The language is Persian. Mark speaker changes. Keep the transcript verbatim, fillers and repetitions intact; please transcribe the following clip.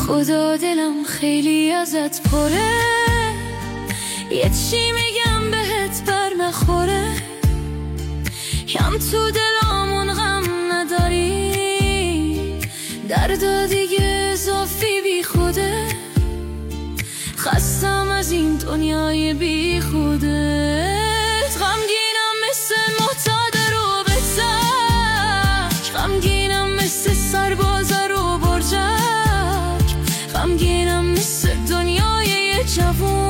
Speaker 1: خدا دلم خیلی ازت پره، یه چی میگم بهت بر نخوره. یم تو دلامون غم نداری، درد دیگه اضافی بی خوده. خستم از این دنیای بی خودت، غمگینم مثل معتاد رو به تک، غمگینم مثل سرباز رو برجک، غمگینم مثل دنیای یه جوون